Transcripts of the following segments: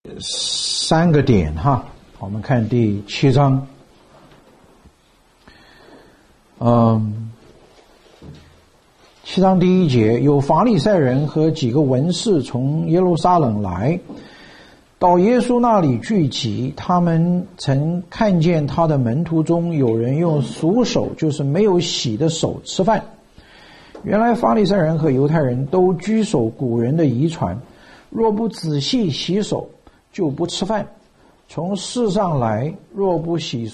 3个点哈，我们看第7章。7章第1节，有法利赛人和几个文士从耶路撒冷来，到耶稣那里聚集。他们曾看见他的门徒中有人用俗手，就是没有洗的手吃饭。原来法利赛人和犹太人都居守古人的遗传，若不仔细洗手，就不吃饭。从世上来，若不洗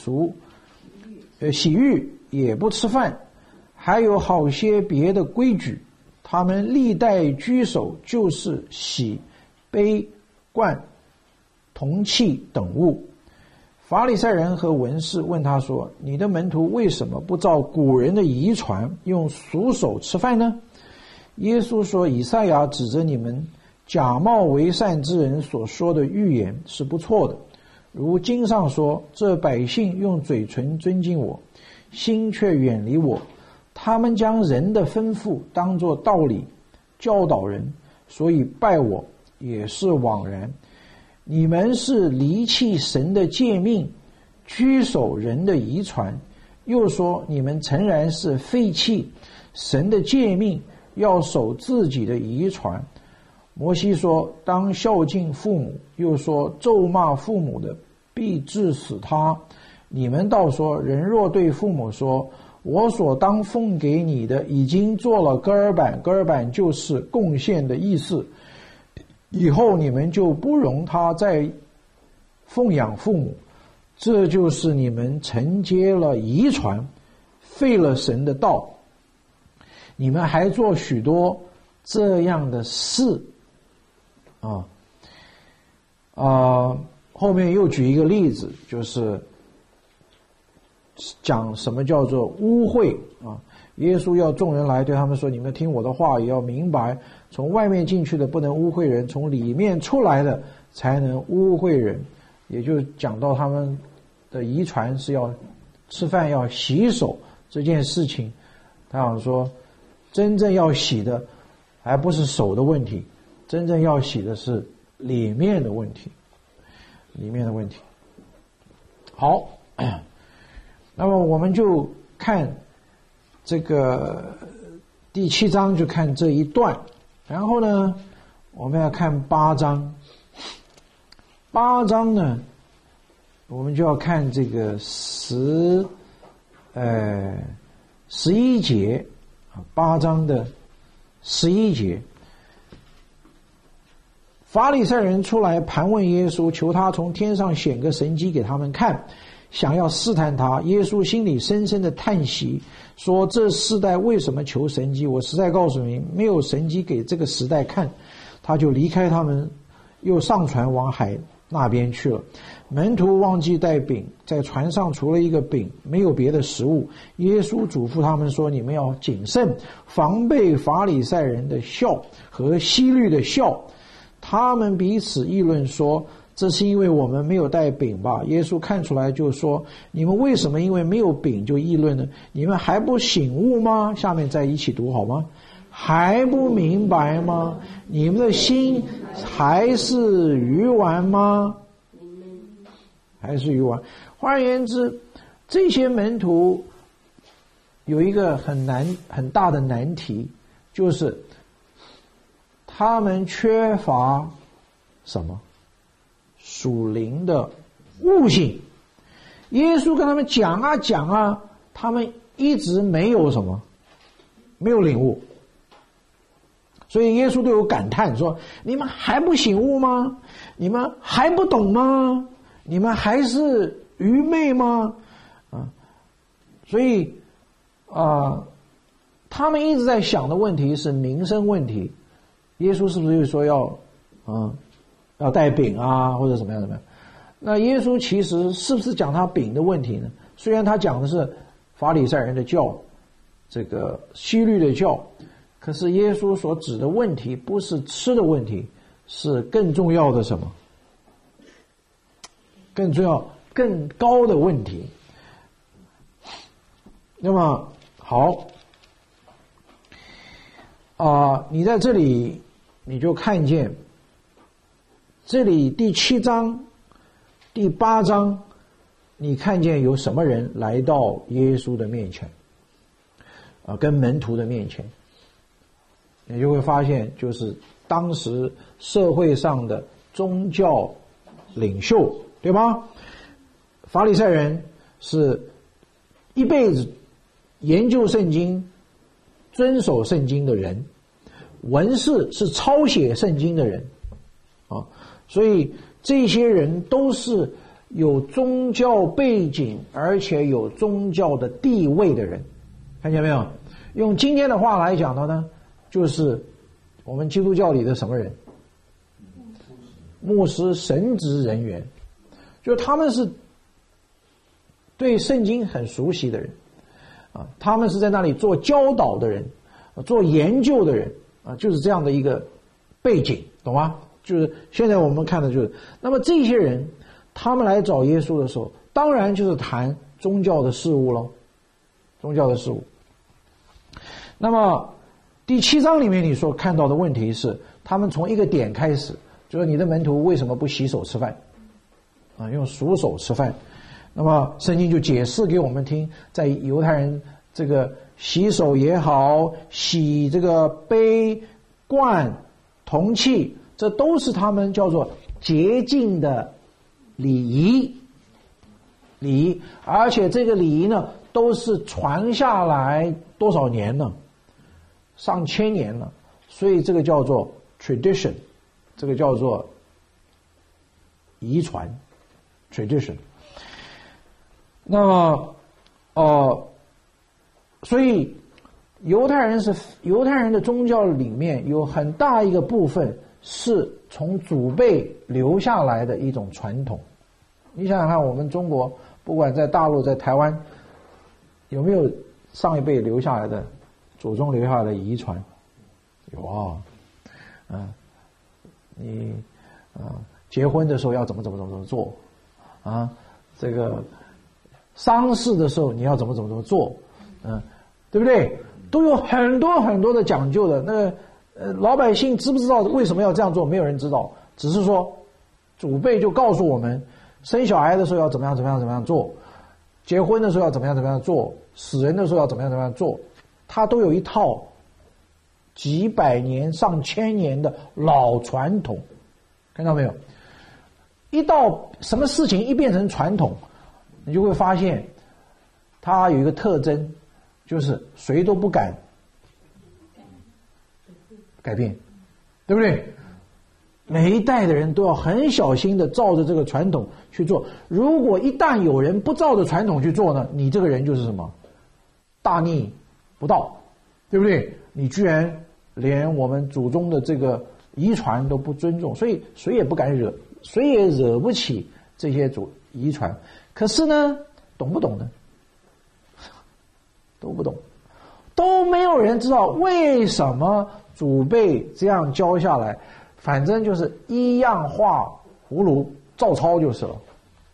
浴，也不吃饭。还有好些别的规矩，他们历代居守，就是洗杯罐铜器等物。法利赛人和文士问他说，你的门徒为什么不照古人的遗传，用俗手吃饭呢？耶稣说，以赛亚指着你们假冒为善之人所说的预言是不错的，如经上说，这百姓用嘴唇尊敬我，心却远离我，他们将人的吩咐当作道理教导人，所以拜我也是枉然。你们是离弃神的诫命，居守人的遗传，又说你们诚然是废弃神的诫命，要守自己的遗传。摩西说，当孝敬父母，又说咒骂父母的必治死他。你们倒说，人若对父母说，我所当奉给你的已经做了割耳板，割耳板就是贡献的意思，以后你们就不容他再奉养父母，这就是你们承接了遗传，废了神的道。你们还做许多这样的事后面又举一个例子，就是讲什么叫做污秽啊？耶稣要众人来，对他们说，你们听我的话，也要明白，从外面进去的不能污秽人，从里面出来的才能污秽人。也就讲到他们的遗传是要吃饭要洗手这件事情，他想说真正要洗的还不是手的问题，真正要洗的是里面的问题，好，那么我们就看这个第7章，就看这一段，然后呢我们要看8章。8章呢我们就要看这个11节，8章的11节。法利赛人出来盘问耶稣，求他从天上显个神迹给他们看，想要试探他。耶稣心里深深的叹息，说，这世代为什么求神迹？我实在告诉你，没有神迹给这个时代看。他就离开他们，又上船往海那边去了。门徒忘记带饼，在船上除了一个饼，没有别的食物。耶稣嘱咐他们说，你们要谨慎，防备法利赛人的笑和希律的笑。他们彼此议论说，这是因为我们没有带饼吧？耶稣看出来就说，你们为什么因为没有饼就议论呢？你们还不醒悟吗？下面再一起读好吗？还不明白吗？你们的心还是鱼丸吗？还是鱼丸。换而言之，这些门徒有一个很大的难题，就是他们缺乏什么？属灵的悟性。耶稣跟他们讲啊，他们一直没有什么，没有领悟。所以耶稣对我感叹说，你们还不醒悟吗？你们还不懂吗？你们还是愚昧吗？所以他们一直在想的问题是民生问题。耶稣是不是就说要带饼啊，或者怎么样？那耶稣其实是不是讲他饼的问题呢？虽然他讲的是法利赛人的教，这个希律的教，可是耶稣所指的问题不是吃的问题，是更重要的什么？更重要、更高的问题。那么好，你在这里你就看见这里第7章、第8章，你看见有什么人来到耶稣的面前，跟门徒的面前，你就会发现，就是当时社会上的宗教领袖，对吧？法利赛人是一辈子研究圣经、遵守圣经的人，文士是抄写圣经的人啊，所以这些人都是有宗教背景而且有宗教的地位的人，看见没有？用今天的话来讲的呢，就是我们基督教里的什么人？牧师、神职人员，就是他们是对圣经很熟悉的人啊，他们是在那里做教导的人，做研究的人啊，就是这样的一个背景，懂吗？就是现在我们看的就是，那么这些人他们来找耶稣的时候，当然就是谈宗教的事物咯，宗教的事物。那么第7章里面你所看到的问题是，他们从一个点开始，就是你的门徒为什么不洗手吃饭啊？用熟手吃饭。那么圣经就解释给我们听，在犹太人这个洗手也好，洗这个杯、罐、铜器，这都是他们叫做洁净的礼仪，而且这个礼仪呢，都是传下来多少年呢？上千年了，所以这个叫做 tradition， 这个叫做遗传 tradition。那么所以犹太人的宗教里面有很大一个部分是从祖辈留下来的一种传统。你想想看，我们中国不管在大陆在台湾，有没有上一辈留下来的祖宗留下来的遗传？有啊，你结婚的时候要怎么做啊？这个丧事的时候你要怎么做，对不对？都有很多的讲究的。那个老百姓知不知道为什么要这样做？没有人知道，只是说祖辈就告诉我们，生小孩的时候要怎么样做，结婚的时候要怎么样做，死人的时候要怎么样做，它都有一套几百年、上千年的老传统，看到没有？一到什么事情一变成传统，你就会发现它有一个特征，就是谁都不敢改变，对不对？每一代的人都要很小心的照着这个传统去做。如果一旦有人不照着传统去做呢，你这个人就是什么？大逆不道，对不对？你居然连我们祖宗的这个遗传都不尊重，所以谁也不敢惹，谁也惹不起这些遗传。可是呢，懂不懂呢？都不懂，都没有人知道为什么祖辈这样教下来，反正就是一样画葫芦照抄就是了。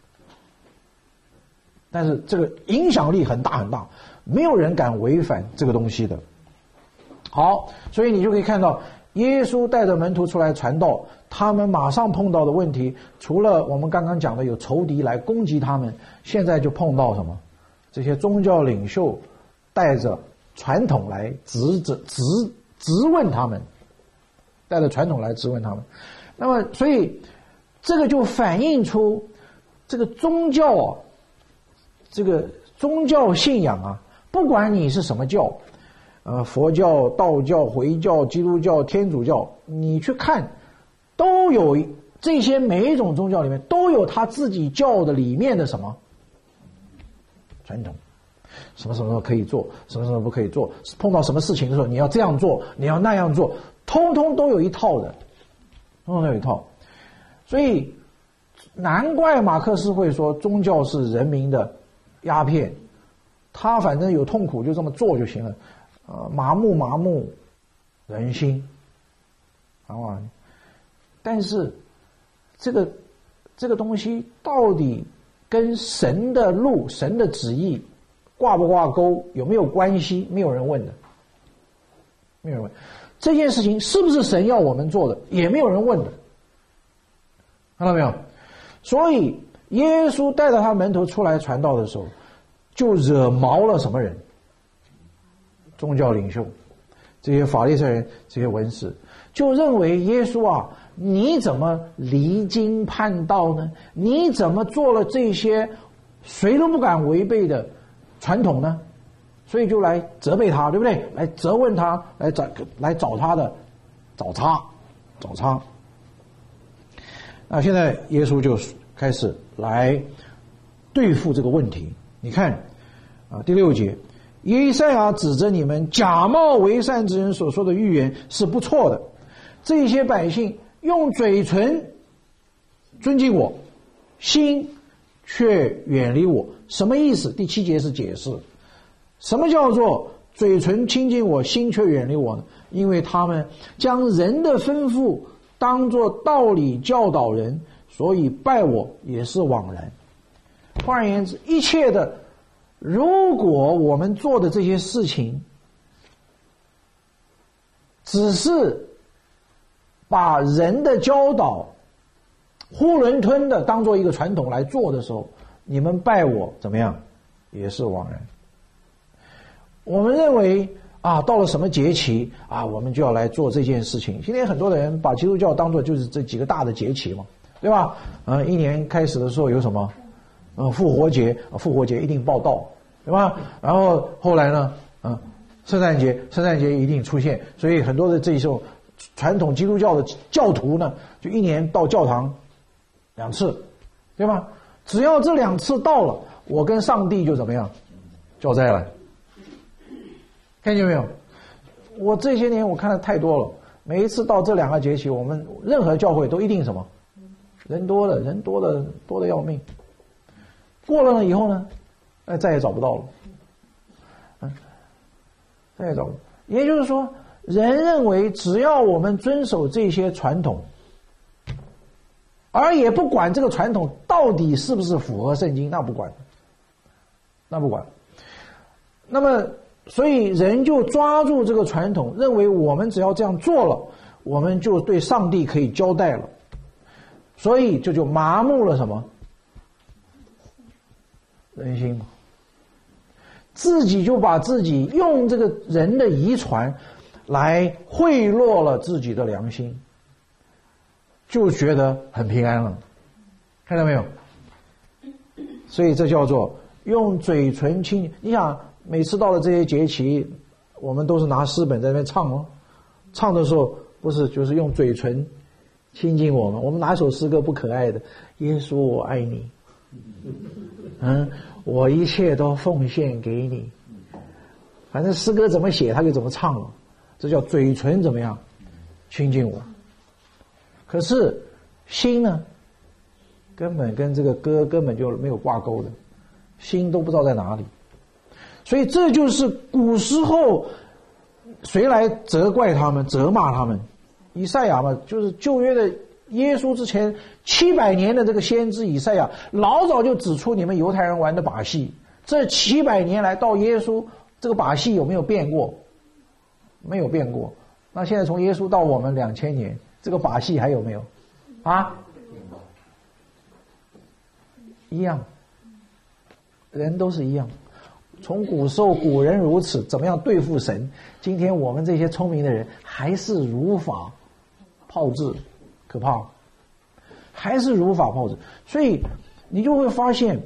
但是这个影响力很大很大，没有人敢违反这个东西的。好，所以你就可以看到耶稣带着门徒出来传道，他们马上碰到的问题，除了我们刚刚讲的有仇敌来攻击他们，现在就碰到什么？这些宗教领袖带着传统来质问他们，带着传统来质问他们。那么所以这个就反映出这个宗教啊，这个宗教信仰啊，不管你是什么教，佛教、道教、回教、基督教、天主教，你去看都有这些，每一种宗教里面都有他自己教的里面的什么传统，什么时候可以做，什么时候不可以做，碰到什么事情的时候你要这样做，你要那样做，通通都有一套的，通通都有一套。所以难怪马克思会说宗教是人民的鸦片，他反正有痛苦就这么做就行了，麻木人心啊。但是这个东西到底跟神的路、神的旨意挂不挂钩，有没有关系？没有人问的，没有人问。这件事情是不是神要我们做的，也没有人问的。 看到没有？所以耶稣带着他门徒出来传道的时候，就惹毛了什么人？宗教领袖，这些法利赛人，这些文士，就认为耶稣啊，你怎么离经叛道呢？你怎么做了这些谁都不敢违背的传统呢？所以就来责备他，对不对？来责问他，来找他的找茬。那现在耶稣就开始来对付这个问题。你看啊，第6节，以赛亚指着你们假冒为善之人所说的预言是不错的。这些百姓用嘴唇尊敬我，心却远离我。什么意思？第7节是解释什么叫做嘴唇亲近我，心却远离我呢？因为他们将人的吩咐当作道理教导人，所以拜我也是枉然。换而言之，一切的，如果我们做的这些事情只是把人的教导囫囵吞的当做一个传统来做的时候，你们拜我怎么样也是枉然。我们认为啊，到了什么节期啊，我们就要来做这件事情。今天很多的人把基督教当作就是这几个大的节期嘛，对吧？一年开始的时候有什么？复活节一定报道，对吧？然后后来呢，圣诞节一定出现，所以很多的这种传统基督教的教徒呢，就一年到教堂2次，对吧？只要这2次到了，我跟上帝就怎么样？交代了。看见没有？我这些年我看的太多了，每一次到这2个节期，我们任何教会都一定什么？人多的要命。过了以后呢，再也找不到了。再也找不到。也就是说，人认为只要我们遵守这些传统，而也不管这个传统到底是不是符合圣经，那不管。那么所以人就抓住这个传统，认为我们只要这样做了，我们就对上帝可以交代了，所以就麻木了什么？人心嘛，自己就把自己用这个人的遗传来贿赂了自己的良心，就觉得很平安了，看到没有？所以这叫做用嘴唇亲。你想每次到了这些节期，我们都是拿诗本在那边唱哦，唱的时候不是就是用嘴唇亲近我们。我们哪首诗歌不可爱的？耶稣我爱你，我一切都奉献给你。反正诗歌怎么写他就怎么唱了，这叫嘴唇怎么样亲近我。可是心呢，根本跟这个歌根本就没有挂钩的，心都不知道在哪里。所以这就是古时候谁来责怪他们责骂他们？以赛亚嘛，就是旧约的耶稣之前700年的这个先知以赛亚，老早就指出你们犹太人玩的把戏。这700年来到耶稣，这个把戏有没有变过？没有变过。那现在从耶稣到我们2000年，这个把戏还有没有？一样，人都是一样。从古时候古人如此，怎么样对付神？今天我们这些聪明的人还是如法炮制，可怕，还是如法炮制。所以你就会发现，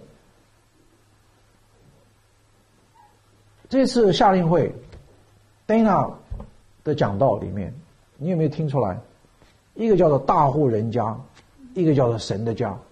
这次夏令会 Dana 的讲道里面，你有没有听出来？一个叫做大户人家，一个叫做神的家。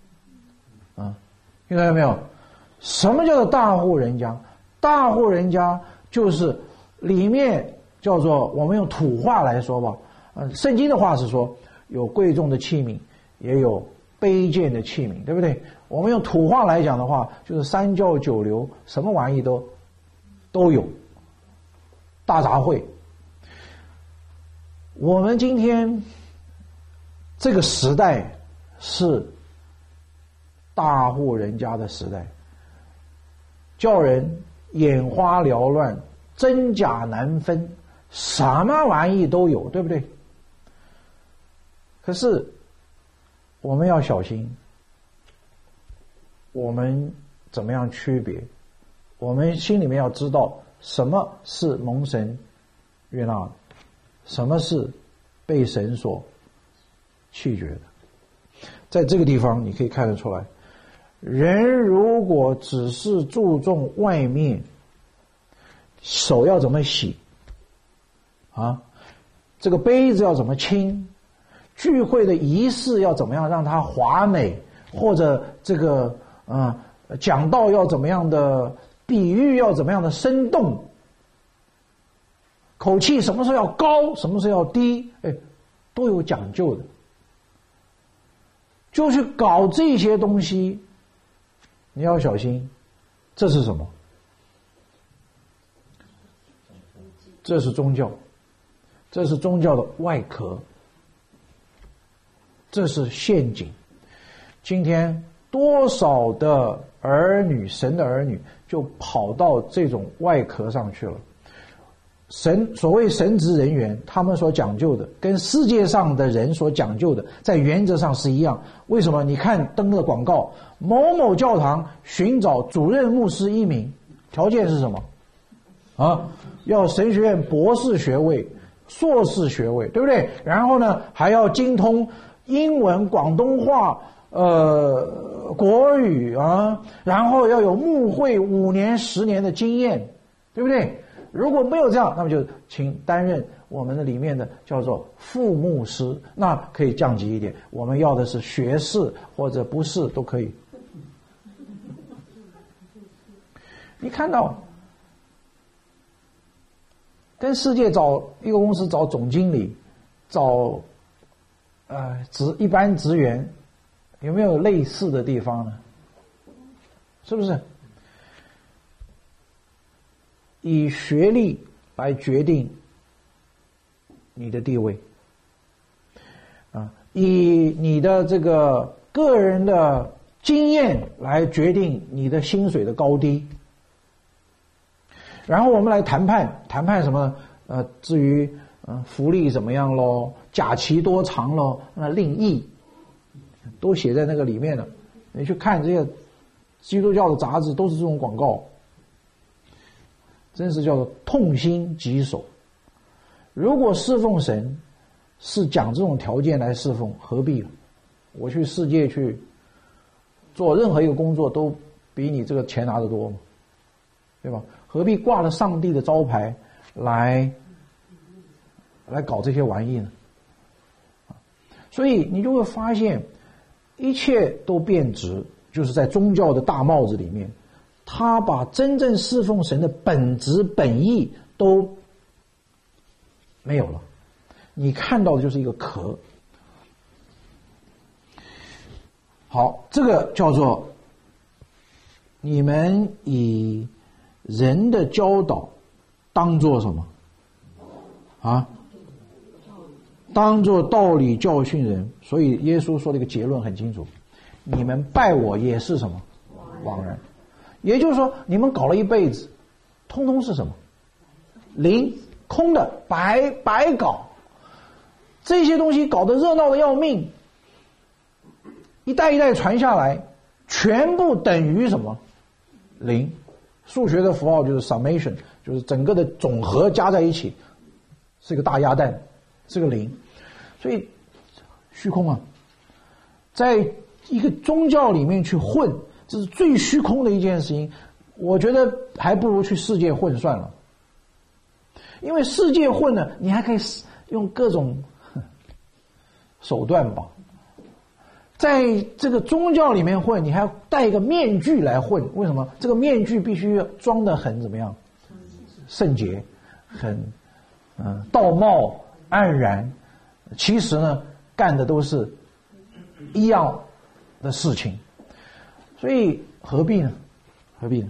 听到没有？什么叫做大户人家？大户人家就是里面叫做，我们用土话来说吧，圣经的话是说有贵重的器皿，也有卑贱的器皿，对不对？我们用土话来讲的话，就是三教九流，什么玩意都有，大杂烩。我们今天这个时代是大户人家的时代，叫人眼花缭乱，真假难分，什么玩意都有，对不对？可是我们要小心，我们怎么样区别？我们心里面要知道什么是蒙神悦纳的，什么是被神所弃绝的。在这个地方你可以看得出来，人如果只是注重外面，手要怎么洗啊，这个杯子要怎么清，聚会的仪式要怎么样让它华美，或者这个讲道要怎么样的，比喻要怎么样的生动，口气什么时候要高，什么时候要低，都有讲究的。就去搞这些东西，你要小心，这是什么？这是宗教，这是宗教的外壳，这是陷阱。今天多少的儿女，神的儿女就跑到这种外壳上去了。所谓神职人员，他们所讲究的跟世界上的人所讲究的在原则上是一样。为什么？你看登的广告，某某教堂寻找主任牧师1名，条件是什么啊？要神学院博士学位、硕士学位，对不对？然后呢，还要精通英文、广东话、国语啊，然后要有牧会5年、10年的经验，对不对？如果没有这样，那么就请担任我们的里面的叫做副牧师，那可以降级一点。我们要的是学士或者不是都可以。你看到跟世界找一个公司找总经理，找一般职员，有没有类似的地方呢？是不是？以学历来决定你的地位以你的这个个人的经验来决定你的薪水的高低。然后我们来谈判什么至于福利怎么样咯，假期多长咯，那另议，都写在那个里面了。你去看这些基督教的杂志，都是这种广告，真是叫做痛心疾首。如果侍奉神是讲这种条件来侍奉，何必了？我去世界去做任何一个工作，都比你这个钱拿得多嘛，对吧？何必挂了上帝的招牌来搞这些玩意呢？所以你就会发现，一切都变质，就是在宗教的大帽子里面，他把真正侍奉神的本质本意都没有了，你看到的就是一个壳。好，这个叫做你们以人的教导当作什么啊？当作道理教训人。所以耶稣说的一个结论很清楚，你们拜我也是什么？枉然。也就是说，你们搞了一辈子，通通是什么？零，空的，白搞。这些东西搞得热闹的要命，一代一代传下来，全部等于什么？零。数学的符号就是 summation， 就是整个的总和加在一起，是个大鸭蛋，是个零。所以虚空啊，在一个宗教里面去混，这是最虚空的一件事情。我觉得还不如去世界混算了，因为世界混呢，你还可以用各种手段吧。在这个宗教里面混，你还要戴一个面具来混。为什么？这个面具必须装得很怎么样？圣洁，很道貌岸然。其实呢，干的都是一样的事情。所以何必呢？何必呢？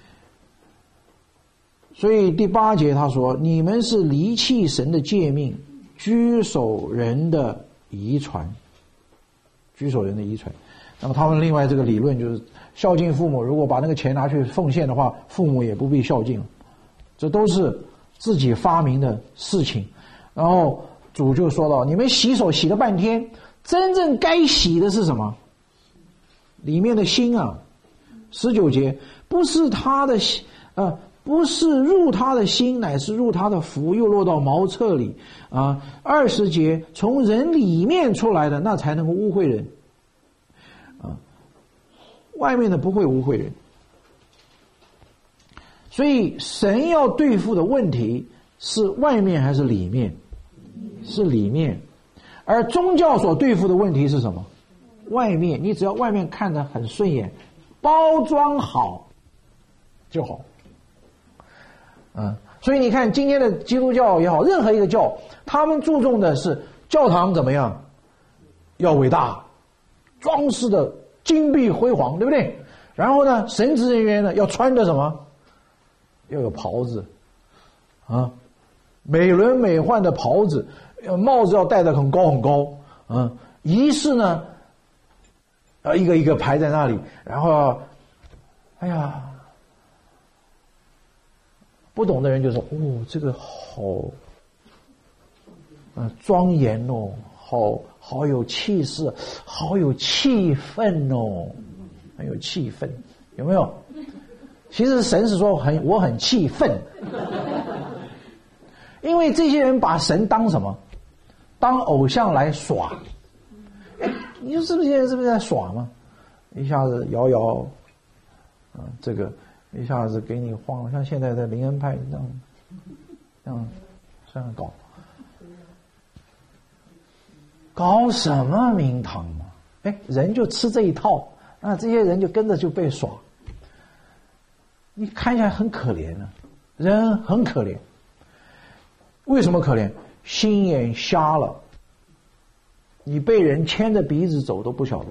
所以第8节他说：你们是离弃神的诫命，居守人的遗传。居守人的遗传。那么他们另外这个理论就是孝敬父母，如果把那个钱拿去奉献的话，父母也不必孝敬了。这都是自己发明的事情。然后主就说到，你们洗手洗了半天， 真正该洗的是什么？里面的心啊。19节，不是他的不是入他的心，乃是入他的腹，又落到茅厕里啊。20节，从人里面出来的，那才能够污秽人啊，外面的不会污秽人。所以神要对付的问题是外面还是里面？是里面。而宗教所对付的问题是什么？外面。你只要外面看得很顺眼，包装好就好。所以你看今天的基督教也好，任何一个教，他们注重的是教堂怎么样？要伟大，装饰的金碧辉煌，对不对？然后呢，神职人员呢要穿的什么？要有袍子啊，美轮美奂的袍子，帽子要戴得很高很高，仪式呢一个一个排在那里，然后哎呀，不懂的人就说这个好庄严哦，好有气势，好有气氛哦，很有气氛，有没有？其实神是说我很气愤，因为这些人把神当什么？当偶像来耍。你说是不是现在是不是在耍吗？一下子摇这个一下子给你晃，像现在的灵恩派这样搞什么名堂嘛？人就吃这一套，那这些人就跟着就被耍。你看起来很可怜啊，人很可怜。为什么可怜？心眼瞎了，你被人牵着鼻子走都不晓得。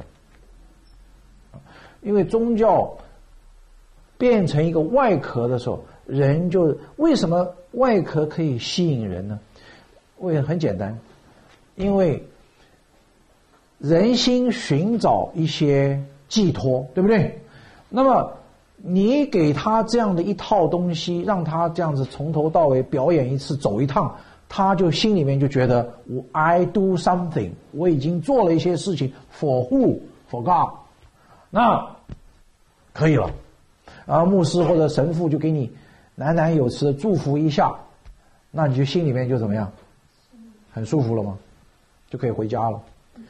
因为宗教变成一个外壳的时候，人就为什么外壳可以吸引人呢？很简单，因为人心寻找一些寄托，对不对？那么你给他这样的一套东西，让他这样子从头到尾表演一次，走一趟，他就心里面就觉得I do something， 我已经做了一些事情 for who for God， 那可以了。然后牧师或者神父就给你喃喃有词的祝福一下，那你就心里面就怎么样？很舒服了吗？就可以回家了。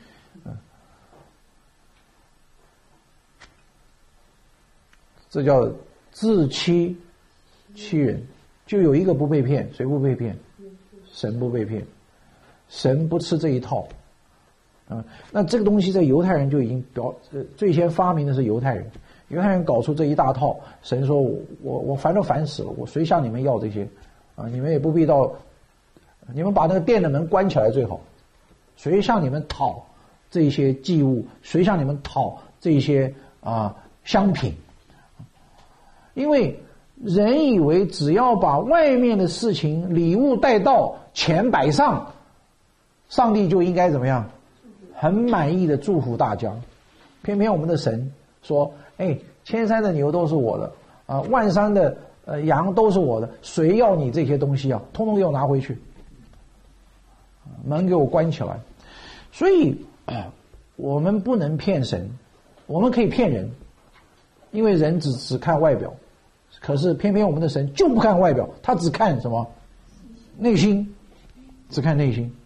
这叫自欺欺人。就有一个不被骗，谁不被骗？神不被骗，神不吃这一套那这个东西在犹太人就已经最先发明的是犹太人搞出这一大套。神说我烦都烦死了，我谁向你们要这些你们也不必到，你们把那个殿的门关起来最好，谁向你们讨这些祭物，谁向你们讨这些香品。因为人以为只要把外面的事情礼物带到，钱摆上，上帝就应该怎么样很满意的祝福大家。偏偏我们的神说千山的牛都是我的万山的羊都是我的，谁要你这些东西啊？通通给我拿回去，门给我关起来。所以我们不能骗神，我们可以骗人，因为人只看外表。可是偏偏我们的神就不看外表，他只看什么？内心，只看内心。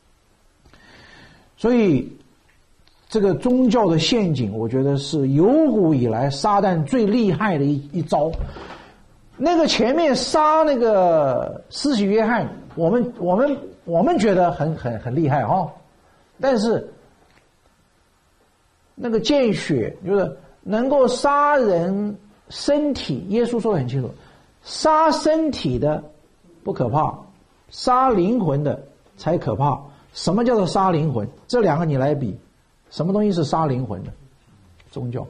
所以这个宗教的陷阱，我觉得是由古以来撒旦最厉害的一招。那个前面杀那个施洗约翰，我们觉得很厉害但是那个见血就是能够杀人身体，耶稣说得很清楚，杀身体的不可怕，杀灵魂的才可怕。什么叫做杀灵魂？这两个你来比，什么东西是杀灵魂的？宗教。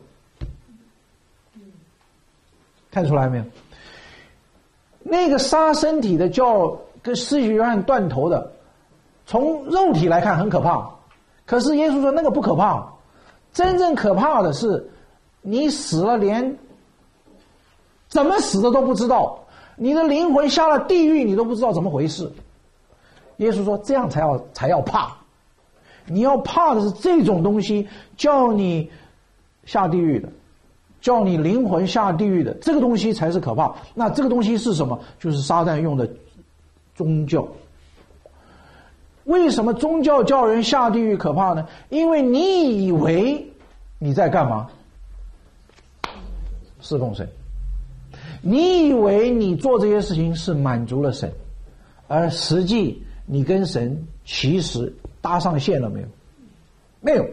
看出来没有？那个杀身体的叫跟施洗约翰断头的，从肉体来看很可怕，可是耶稣说那个不可怕，真正可怕的是你死了连怎么死的都不知道，你的灵魂下了地狱你都不知道怎么回事。耶稣说这样才要怕， 你要怕的是这种东西叫你下地狱的，叫你灵魂下地狱的，这个东西才是可怕。那这个东西是什么？就是撒旦用的宗教。为什么宗教叫人下地狱可怕呢？因为你以为你在干嘛？侍奉神。你以为你做这些事情是满足了神，而实际你跟神其实搭上线了没有？没有。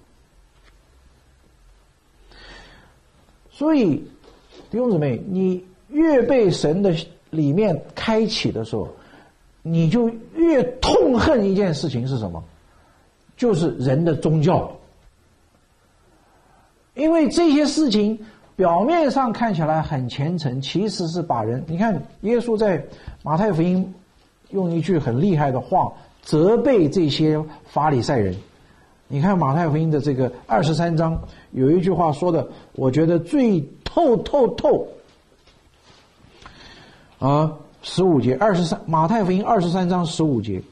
所以弟兄姊妹，你越被神的里面开启的时候，你就越痛恨一件事情是什么？就是人的宗教。因为这些事情表面上看起来很虔诚，其实是把人，你看耶稣在马太福音用一句很厉害的话责备这些法利赛人。你看马太福音的这个23章有一句话说的，我觉得最透啊，15节，马太福音23章15节，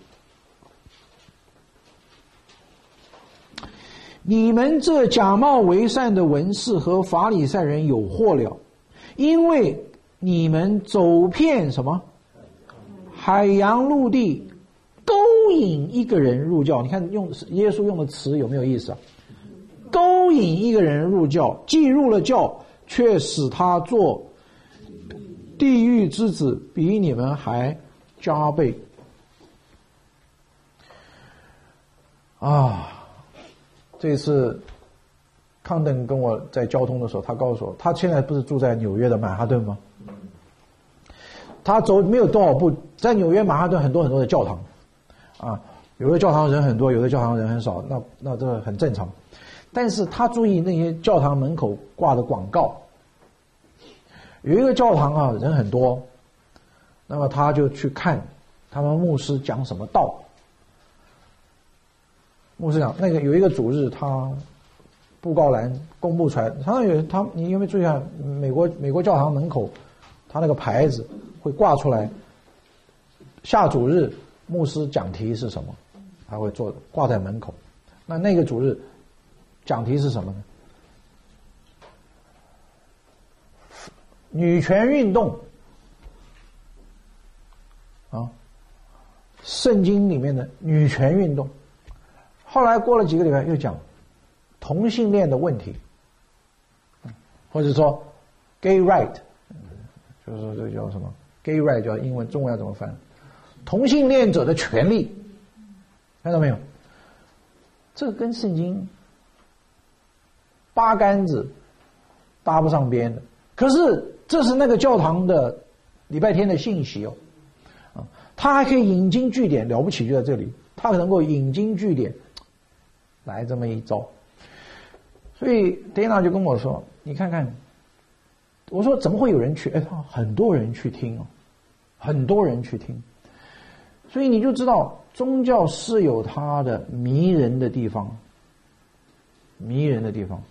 你们这假冒为善的文士和法利赛人有祸了，因为你们走遍什么海洋陆地，勾引一个人入教。你看耶稣用的词有没有意思啊？勾引一个人入教，既入了教，却使他做地狱之子，比你们还加倍啊！这次康登跟我在交通的时候，他告诉我，他现在不是住在纽约的曼哈顿吗？他走没有多少步，在纽约曼哈顿很多的教堂啊，有的教堂人很多，有的教堂人很少，那这很正常。但是他注意那些教堂门口挂的广告，有一个教堂啊人很多，那么他就去看他们牧师讲什么道。牧师讲那个有一个主日，他布告栏公布出来，你有没有注意看美国教堂门口，他那个牌子会挂出来，下主日牧师讲题是什么，他会挂在门口。那个主日讲题是什么呢？女权运动啊，圣经里面的女权运动。后来过了几个礼拜又讲同性恋的问题，或者说 gay right， 就是这叫什么 gay right， 叫英文中文要怎么翻？同性恋者的权利，看到没有？这个跟圣经八竿子搭不上边的。可是这是那个教堂的礼拜天的信息哦，他还可以引经据典，了不起就在这里，他能够引经据典来这么一招。所以 Dana 就跟我说，你看看，我说怎么会有人去？很多人去听哦，很多人去听。所以你就知道宗教是有它的迷人的地方，迷人的地方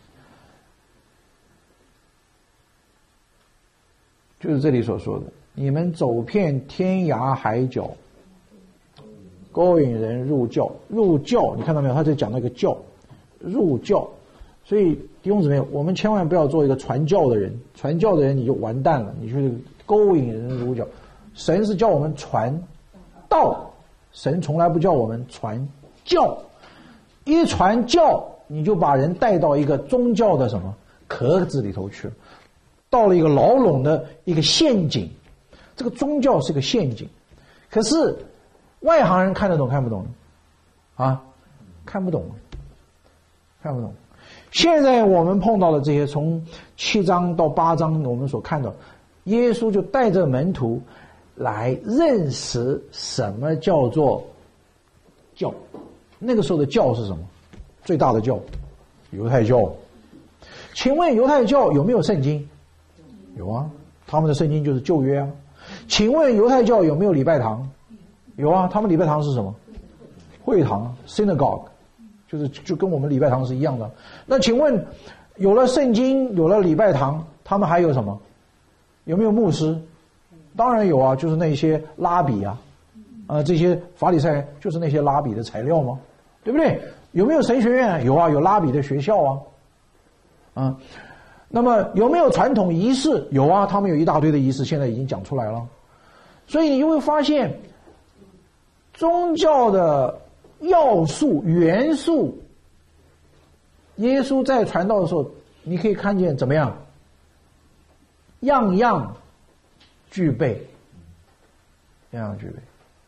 就是这里所说的，你们走遍天涯海角，勾引人入教。入教你看到没有，他就讲那个教，入教。所以弟兄姊妹，我们千万不要做一个传教的人，传教的人你就完蛋了，你去勾引人入教。神是叫我们传道，神从来不叫我们传教。一传教你就把人带到一个宗教的什么壳子里头去了，到了一个牢笼的一个陷阱。这个宗教是个陷阱，可是外行人看得懂看不懂啊？看不懂，看不懂。现在我们碰到的这些，从7章到8章我们所看到，耶稣就带着门徒来认识什么叫做教。那个时候的教是什么？最大的教，犹太教。请问犹太教有没有圣经？有啊，他们的圣经就是旧约啊。请问犹太教有没有礼拜堂？有啊，他们礼拜堂是什么？会堂 synagogue， 就跟我们礼拜堂是一样的。那请问有了圣经，有了礼拜堂，他们还有什么？有没有牧师？当然有啊，就是那些拉比啊，这些法利赛人就是那些拉比的材料吗？对不对？ 有没有神学院？有啊，有拉比的学校啊。那么有没有传统仪式？有啊，他们有一大堆的仪式，现在已经讲出来了。所以你就会发现，宗教的要素、元素，耶稣在传道的时候，你可以看见怎么样，样样具备，样样具备，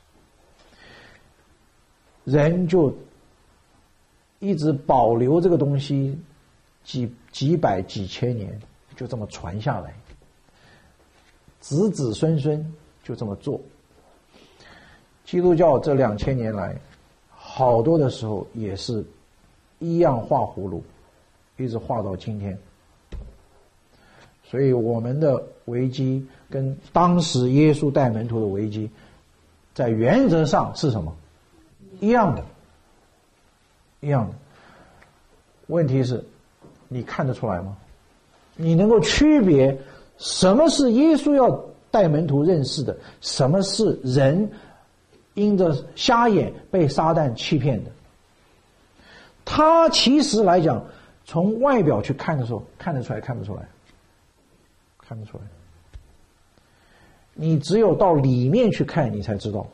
人就一直保留这个东西。几百几千年就这么传下来，子子孙孙就这么做。基督教这2000年来，好多的时候也是一样画葫芦，一直画到今天。所以我们的危机跟当时耶稣带门徒的危机，在原则上是什么？一样的，一样的。问题是，你看得出来吗？你能够区别什么是耶稣要带门徒认识的，什么是人因着瞎眼被撒旦欺骗的？他其实来讲，从外表去看的时候，看得出来看不出来？看得出来。你只有到里面去看，你才知道。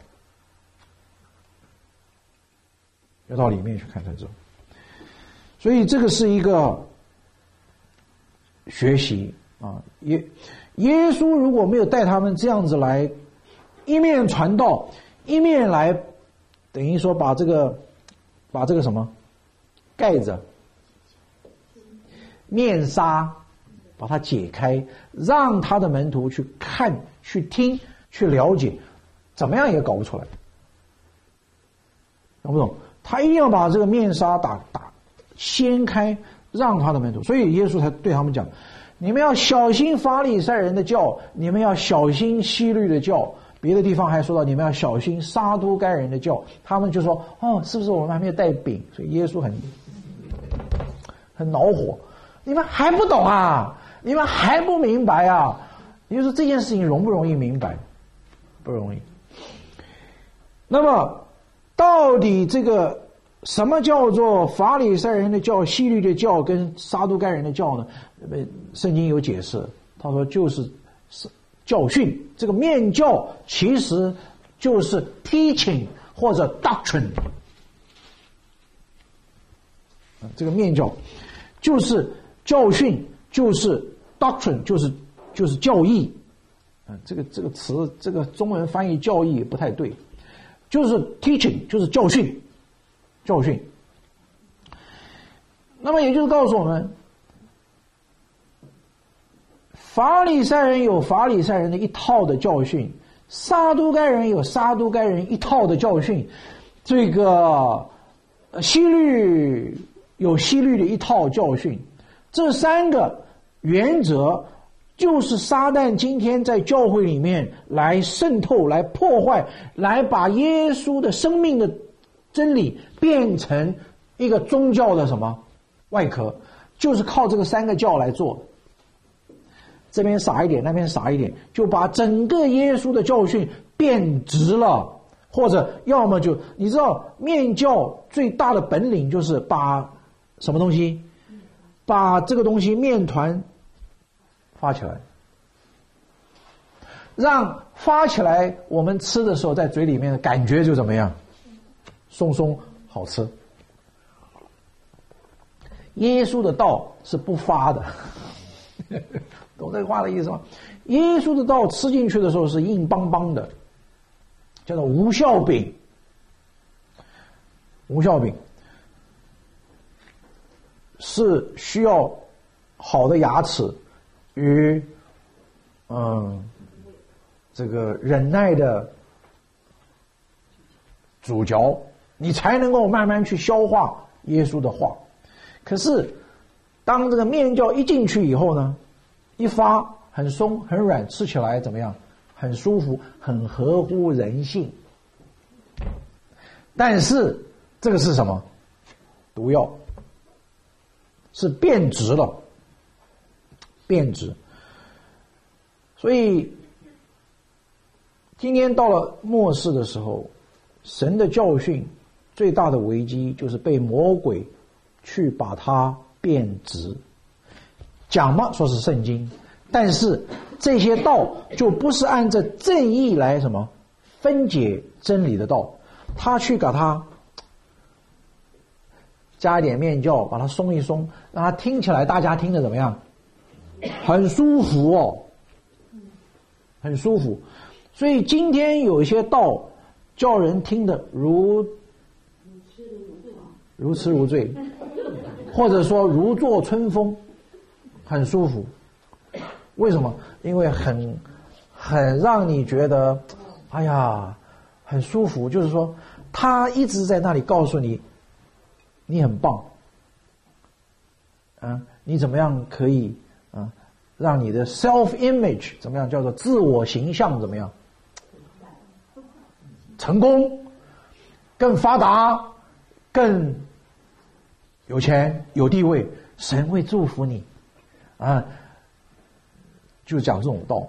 要到里面去看才知道。所以这个是一个学习啊，耶稣如果没有带他们这样子来，一面传道，一面来，等于说把这个什么盖着面纱，把它解开，让他的门徒去看、去听、去了解，怎么样也搞不出来，懂不懂？他一定要把这个面纱掀开，让他的门徒，所以耶稣才对他们讲，你们要小心法利赛人的教，你们要小心希律的教，别的地方还说到你们要小心撒都该人的教。他们就说，是不是我们还没有带饼？所以耶稣很恼火，你们还不懂啊，你们还不明白啊。也就是说这件事情容不容易明白？不容易。那么到底这个什么叫做法利赛人的教、希律的教跟撒都该人的教呢？圣经有解释，他说就是教训。这个面教其实就是 teaching 或者 doctrine。这个面教就是教训，就是 doctrine， 就是教义。这个词，这个中文翻译教义不太对，就是 teaching， 就是教训。教训。那么也就是告诉我们，法利赛人有法利赛人的一套的教训，撒都该人有撒都该人一套的教训，这个希律有希律的一套教训。这三个原则就是撒旦今天在教会里面来渗透、来破坏、来把耶稣的生命的真理变成一个宗教的什么外壳，就是靠这个三个教来做。这边撒一点，那边撒一点，就把整个耶稣的教训变直了。或者要么就你知道面教最大的本领就是把什么东西，把这个东西面团发起来，让发起来我们吃的时候在嘴里面的感觉就怎么样，松松好吃。耶稣的道是不发的懂这个话的意思吗？耶稣的道吃进去的时候是硬邦邦的，叫做无效饼。无效饼是需要好的牙齿与这个忍耐的咀嚼，你才能够慢慢去消化耶稣的话。可是当这个面酵一进去以后呢，一发很松很软，吃起来怎么样？很舒服，很合乎人性。但是这个是什么？毒药，是变质了，变质。所以今天到了末世的时候，神的教训最大的危机就是被魔鬼去把它变质。讲嘛说是圣经，但是这些道就不是按照正义来什么分解真理的道，他去给它加一点面教，把它松一松，让它听起来大家听着怎么样？很舒服哦，很舒服。所以今天有一些道叫人听的如痴如醉，或者说如坐春风，很舒服。为什么？因为很让你觉得哎呀很舒服，就是说他一直在那里告诉你你很棒，你怎么样可以让你的 self image 怎么样，叫做自我形象怎么样成功，更发达，更有钱有地位，神会祝福你就讲这种道。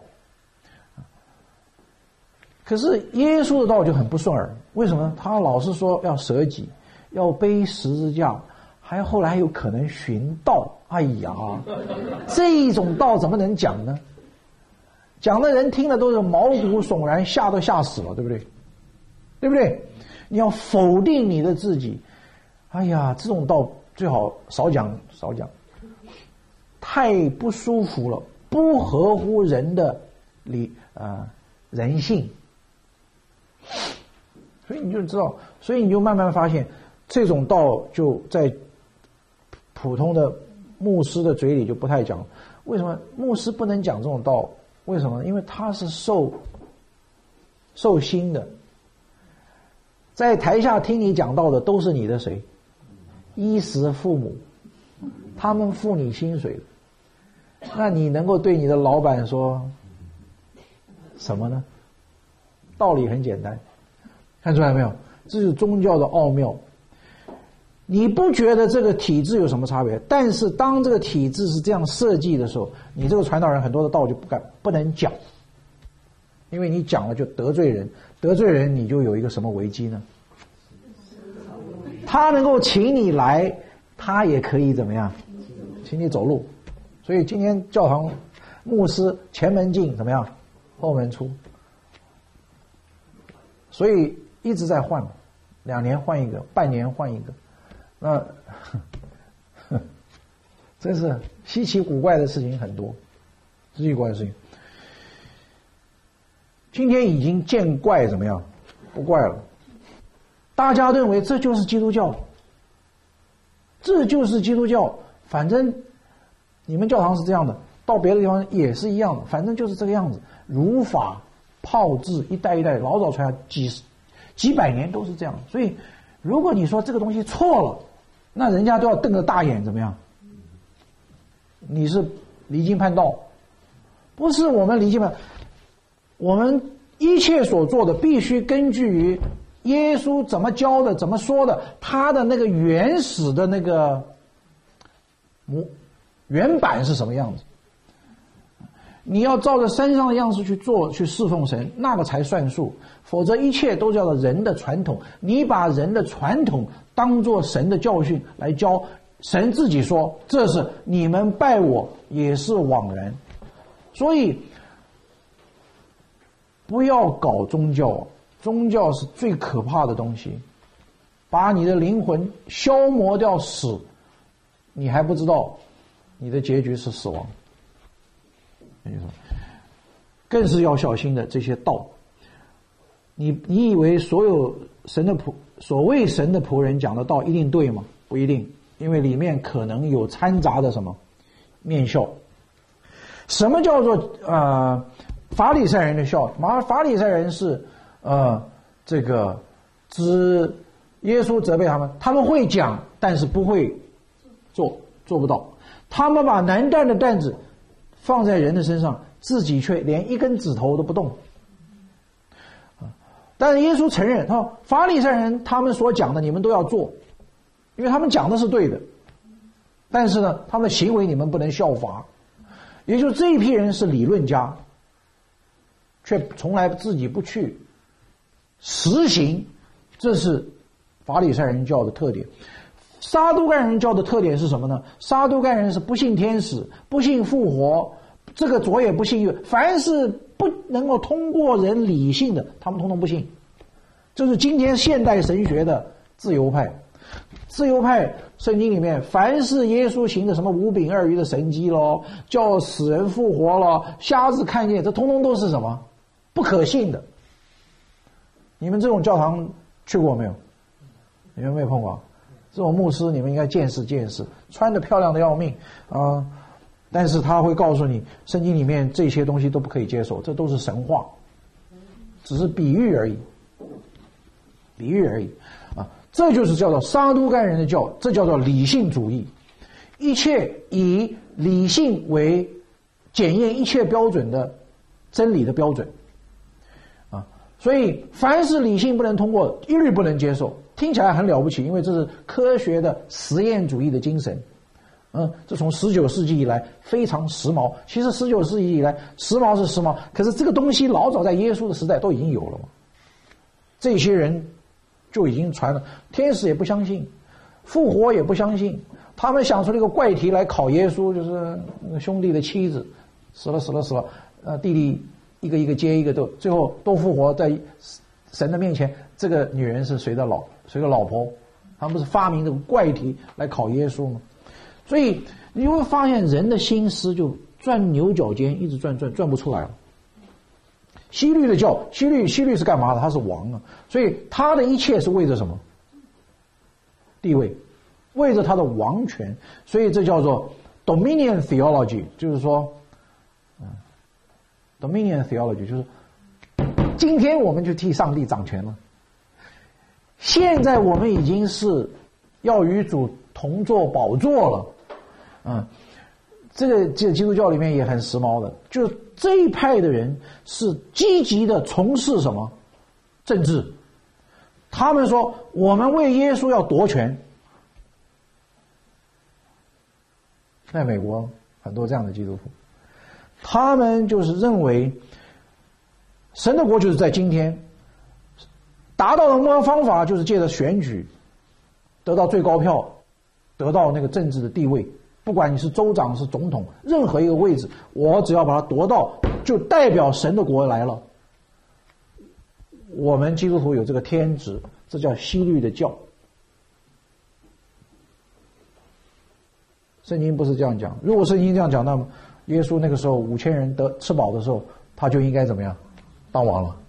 可是耶稣的道就很不顺耳，为什么？他老是说要舍己，要背十字架，还后来有可能寻道。哎呀，这种道怎么能讲呢？讲的人听了都是毛骨悚然，吓都吓死了，对不对？对不对？你要否定你的自己，哎呀，这种道最好少讲，太不舒服了，不合乎人的人性。所以你就知道，所以你就慢慢发现，这种道就在普通的牧师的嘴里就不太讲。为什么牧师不能讲这种道？为什么？因为他是受薪的，在台下听你讲道的都是你的谁？衣食父母，他们付你薪水，那你能够对你的老板说什么呢？道理很简单，看出来没有？这是宗教的奥妙。你不觉得这个体制有什么差别？但是当这个体制是这样设计的时候，你这个传道人很多的道就不能讲，因为你讲了就得罪人，得罪人你就有一个什么危机呢？他能够请你来，他也可以怎么样？请你走路。所以今天教堂牧师前门进怎么样？后门出。所以一直在换，2年换一个，半年换一个，那真是稀奇古怪的事情很多，稀奇古怪的事情。今天已经见怪怎么样？不怪了。大家认为这就是基督教，这就是基督教。反正你们教堂是这样的，到别的地方也是一样的，反正就是这个样子。儒法炮制一代一代老早传下几百年都是这样。所以如果你说这个东西错了，那人家都要瞪着大眼怎么样？你是离经叛道。不是我们离经叛道，我们一切所做的必须根据于耶稣怎么教的，怎么说的，他的那个原始的那个原版是什么样子。你要照着山上的样式去做，去侍奉神，那个才算数。否则一切都叫做人的传统，你把人的传统当作神的教训来教，神自己说这是你们拜我也是枉然。所以不要搞宗教，宗教是最可怕的东西，把你的灵魂消磨掉死，你还不知道你的结局是死亡。更是要小心的这些道。你以为所有所谓神的仆人讲的道一定对吗？不一定，因为里面可能有掺杂的什么面笑。什么叫做法利赛人的笑？法利赛人是这个指耶稣责备他们，他们会讲，但是不会做不到。他们把难担的担子放在人的身上，自己却连一根指头都不动。但是耶稣承认，法利赛人他们所讲的你们都要做，因为他们讲的是对的，但是呢，他们的行为你们不能效法。也就是这一批人是理论家，却从来自己不去实行，这是法利赛人教的特点。撒都该人教的特点是什么呢？撒都该人是不信天使，不信复活，这个左也不信右，凡是不能够通过人理性的，他们统统不信。这是今天现代神学的自由派。自由派圣经里面，凡是耶稣行的什么五饼二鱼的神迹咯，叫死人复活了，瞎子看见，这通通都是什么？不可信的。你们这种教堂去过没有？你们没有碰过？这种牧师你们应该见识见识，穿得漂亮的要命啊，但是他会告诉你，圣经里面这些东西都不可以接受，这都是神话，只是比喻而已，比喻而已啊！这就是叫做撒都该人的教，这叫做理性主义，一切以理性为检验一切标准的真理的标准啊！所以凡是理性不能通过，一律不能接受。听起来很了不起，因为这是科学的实验主义的精神。这从19世纪以来非常时髦。其实19世纪以来时髦是时髦，可是这个东西老早在耶稣的时代都已经有了嘛。这些人就已经传了，天使也不相信，复活也不相信，他们想出了一个怪题来考耶稣，就是那个兄弟的妻子死了，弟弟一个一个接一个，都最后都复活在神的面前。这个女人是谁的老婆？他们不是发明这个怪题来考耶稣吗？所以你会发现人的心思就转牛角尖，一直转不出来了。希律的教，希律是干嘛的？他是王啊，所以他的一切是为着什么？地位，为着他的王权，所以这叫做 dominion theology， 就是说，dominion theology 就是今天我们就替上帝掌权了。现在我们已经是要与主同坐宝座了，这个基督教里面也很时髦的，就是这一派的人是积极的从事什么政治，他们说我们为耶稣要夺权。在美国很多这样的基督徒，他们就是认为神的国就是在今天，达到的方法就是借着选举得到最高票，得到那个政治的地位，不管你是州长是总统，任何一个位置，我只要把它夺到，就代表神的国来了。我们基督徒有这个天职，这叫希律的教。圣经不是这样讲，如果圣经这样讲，那么耶稣那个时候5000人吃饱的时候，他就应该怎么样？当王了。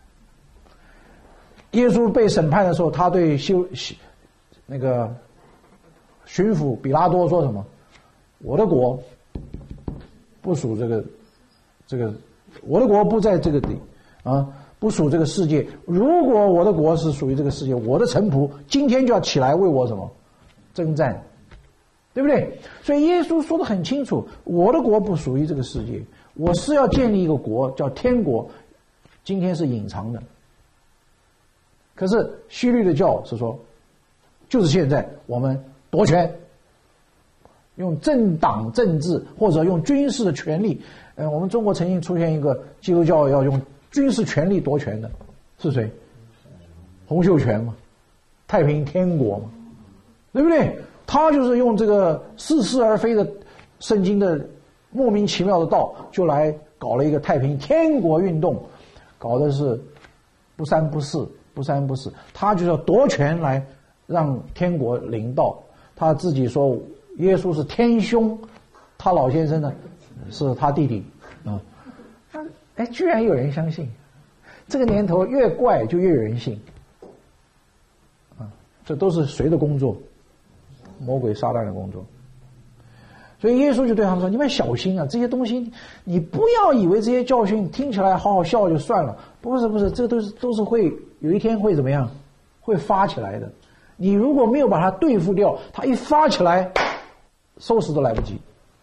耶稣被审判的时候，他对那个巡抚比拉多说什么？我的国不属这个，我的国不在这个地啊，不属这个世界。如果我的国是属于这个世界，我的臣仆今天就要起来为我什么征战，对不对？所以耶稣说得很清楚，我的国不属于这个世界，我是要建立一个国叫天国，今天是隐藏的。可是希律的教是说，就是现在我们夺权，用政党政治或者用军事的权力。我们中国曾经出现一个基督教要用军事权力夺权的，是谁？洪秀全嘛，太平天国嘛，对不对？他就是用这个似是而非的圣经的莫名其妙的道，就来搞了一个太平天国运动，搞的是不三不四。他就是要夺权来让天国领导。他自己说耶稣是天兄，他老先生呢是他弟弟啊。居然有人相信，这个年头越怪就越有人信啊！这都是谁的工作？魔鬼撒旦的工作。所以耶稣就对他们说：“你们小心啊，这些东西你不要以为这些教训听起来好好笑就算了，不是，这都是会有一天会怎么样？会发起来的。你如果没有把它对付掉，它一发起来，收拾都来不及。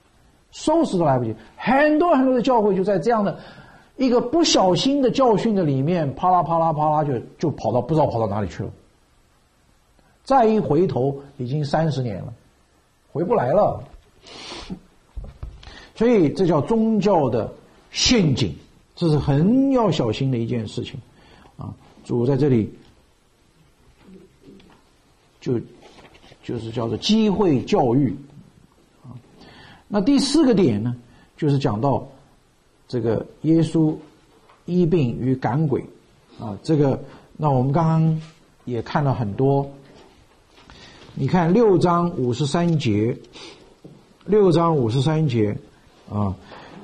很多的教会就在这样的一个不小心的教训的里面，啪啦就不知道跑到哪里去了。再一回头，已经30年了，回不来了。所以这叫宗教的陷阱，这是很要小心的一件事情啊！主在这里就是叫做机会教育啊。那第4个点呢，就是讲到这个耶稣医病与赶鬼啊，这个那我们刚刚也看了很多。你看6章53节，6章53节啊，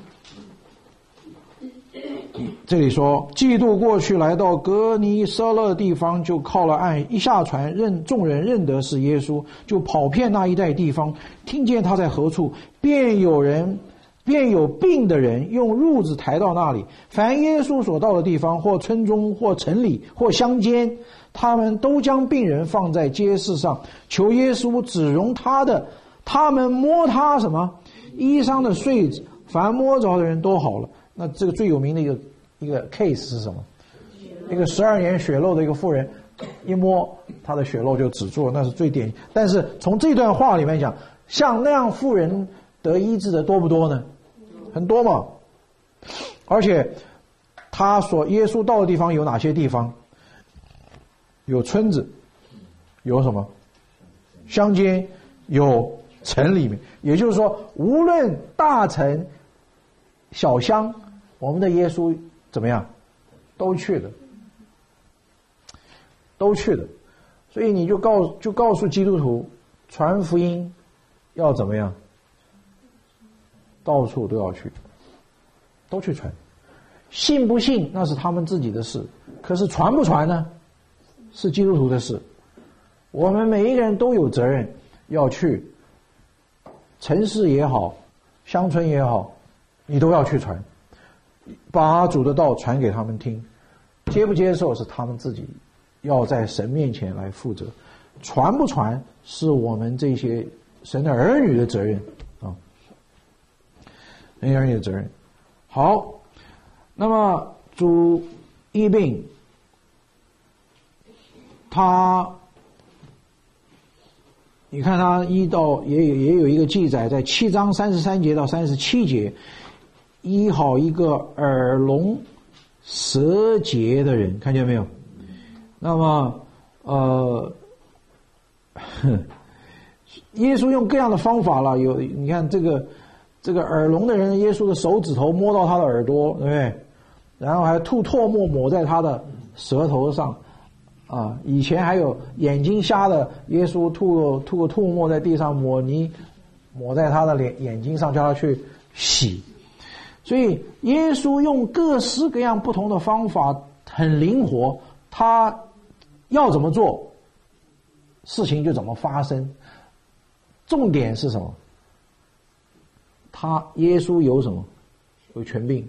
这里说，嫉妒过去来到格尼撒勒地方，就靠了岸，一下船，众人认得是耶稣，就跑遍那一带地方，听见他在何处，便有病的人用褥子抬到那里。凡耶稣所到的地方，或村中，或城里，或乡间，他们都将病人放在街市上，求耶稣只容他们摸他什么衣裳的穗子，凡摸着的人都好了。那这个最有名的一个 case 是什么？一个12年血漏的一个妇人，一摸她的血漏就止住了，那是最典型。但是从这段话里面讲，像那样妇人得医治的多不多呢？很多嘛。而且耶稣到的地方有哪些地方？有村子，有什么乡间，有城里面。也就是说，无论大城小乡，我们的耶稣怎么样？都去的。所以你就告诉基督徒，传福音要怎么样？到处都要去，都去传。信不信那是他们自己的事，可是传不传呢？是基督徒的事。我们每一个人都有责任要去，城市也好，乡村也好，你都要去传，把主的道传给他们听。接不接受是他们自己要在神面前来负责，传不传是我们这些神的儿女的责任啊，神儿女的责任。好，那么主医病，你看他也有一个记载，在7章33节到37节，医好一个耳聋舌结的人，看见没有？那么耶稣用各样的方法了，你看这个耳聋的人，耶稣的手指头摸到他的耳朵，对不对？然后还吐唾沫抹在他的舌头上啊！以前还有眼睛瞎的，耶稣吐个吐沫在地上，抹泥抹在他的眼睛上，叫他去洗。所以耶稣用各式各样不同的方法，很灵活，他要怎么做，事情就怎么发生。重点是什么？耶稣有什么？有权柄。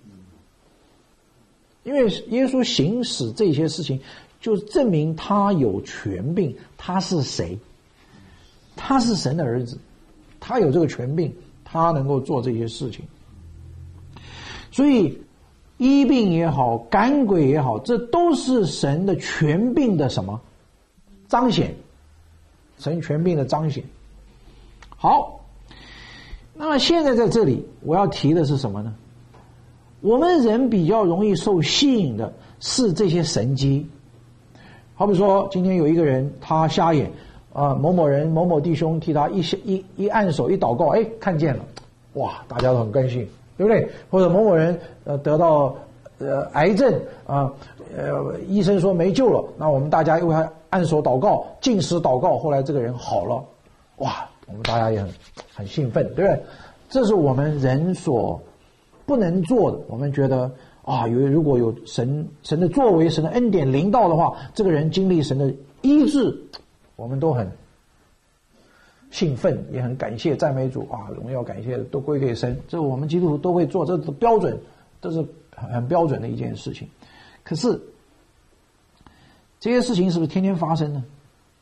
因为耶稣行使这些事情，就证明他有权柄。他是谁？他是神的儿子，他有这个权柄，他能够做这些事情。所以医病也好，赶鬼也好，这都是神的权柄的什么？彰显。神权柄的彰显。好，那么现在在这里我要提的是什么呢？我们人比较容易受吸引的是这些神迹。好比说今天有一个人他瞎眼某某人某某弟兄替他一按手一祷告，看见了，哇，大家都很高兴，对不对？或者某某人得到癌症医生说没救了，那我们大家为他按手祷告，禁食祷告，后来这个人好了，哇，我们大家也很兴奋，对不对？这是我们人所不能做的。我们觉得如果有神的作为，神的恩典临到的话，这个人经历神的医治，我们都很兴奋，也很感谢赞美主荣耀感谢都归给神，这我们基督徒都会做，这是标准，这是很标准的一件事情。可是这些事情是不是天天发生呢？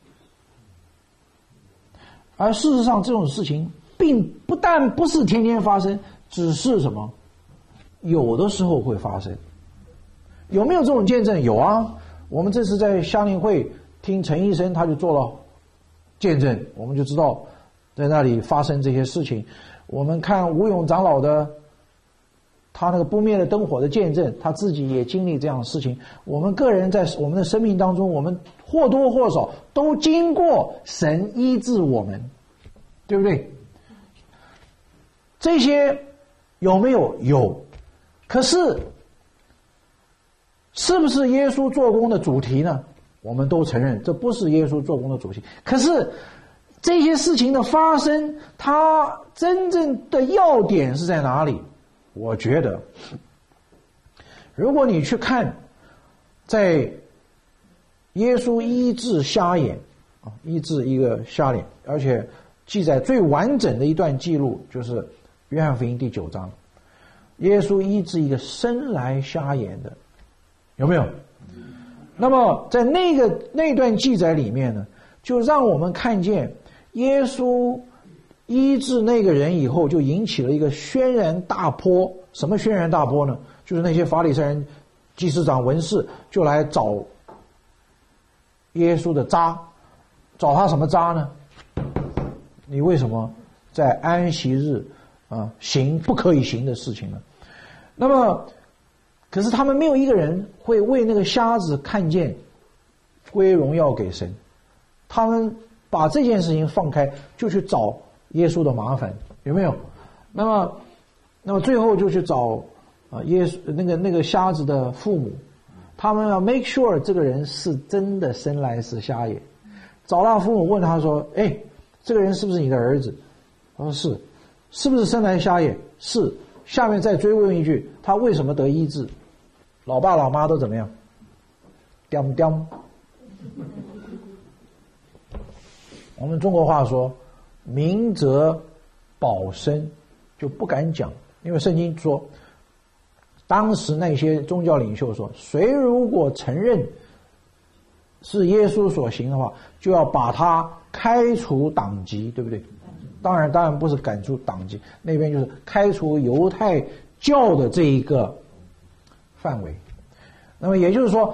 而事实上这种事情不但不是天天发生，只是什么？有的时候会发生。有没有这种见证？有啊，我们这次在夏令会听陈医生他就做了见证，我们就知道在那里发生这些事情。我们看吴勇长老的他那个不灭的灯火的见证，他自己也经历这样的事情。我们个人在我们的生命当中，我们或多或少都经过神医治我们，对不对？这些有没有？有。可是是不是耶稣做工的主题呢？我们都承认这不是耶稣做工的主题。可是这些事情的发生，它真正的要点是在哪里？我觉得如果你去看在耶稣医治瞎眼医治一个瞎眼，而且记载最完整的一段记录就是约翰福音第9章，耶稣医治一个生来瞎眼的，有没有？那么在那段记载里面呢，就让我们看见耶稣医治那个人以后，就引起了一个轩然大波。什么轩然大波呢？就是那些法利赛人、祭司长、文士就来找耶稣的渣，找他什么渣呢？你为什么在安息日行不可以行的事情呢？那么可是他们没有一个人会为那个瞎子看见归荣耀给神，他们把这件事情放开，就去找耶稣的麻烦，有没有？那么最后就去找耶稣那个瞎子的父母，他们要 make sure 这个人是真的生来是瞎眼。找到父母问他说：“哎，这个人是不是你的儿子？”他说是。是不是生来瞎眼？是。下面再追问一句，他为什么得医治？老爸老妈都怎么样？刁刁。我们中国话说明哲保身，就不敢讲，因为圣经说当时那些宗教领袖说，谁如果承认是耶稣所行的话，就要把他开除党籍，对不对？当然不是赶出党籍，那边就是开除犹太教的这一个范围。那么也就是说，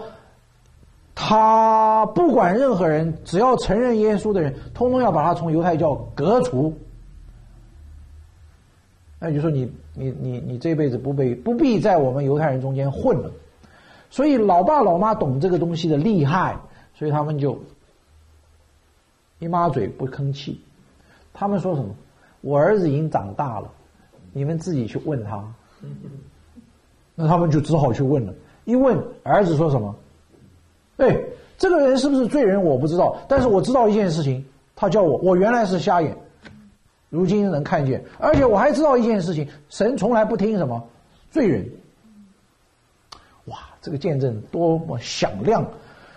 他不管任何人，只要承认耶稣的人，通通要把他从犹太教革除。那就说你这辈子不必在我们犹太人中间混了。所以老爸老妈懂这个东西的厉害，所以他们就一抹嘴不吭气。他们说什么？我儿子已经长大了，你们自己去问他。那他们就只好去问了。一问，儿子说什么？哎，这个人是不是罪人我不知道，但是我知道一件事情，他叫我原来是瞎眼，如今能看见，而且我还知道一件事情，神从来不听什么罪人。哇，这个见证多么响亮！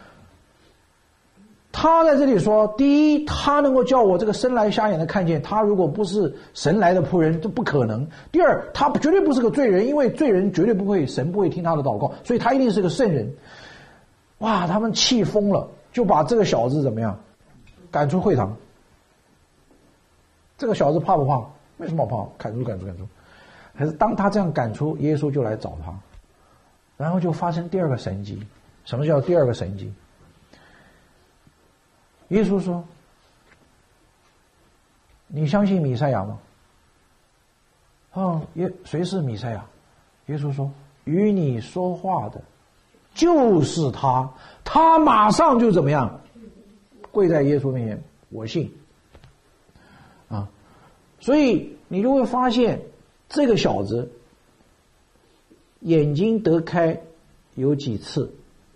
他在这里说，第一，他能够叫我这个生来瞎眼的看见，他如果不是神来的仆人，这不可能。第二，他绝对不是个罪人，因为罪人绝对不会，神不会听他的祷告，所以他一定是个圣人。哇，他们气疯了，就把这个小子怎么样赶出会堂。这个小子怕不怕？为什么怕？赶出。可是当他这样赶出，耶稣就来找他，然后就发生第二个神迹。什么叫第二个神迹？耶稣说：“你相信弥赛亚吗？”谁是弥赛亚？耶稣说：“与你说话的就是他。”他马上就怎么样？跪在耶稣面前，我信。所以你就会发现，这个小子眼睛得开有几次？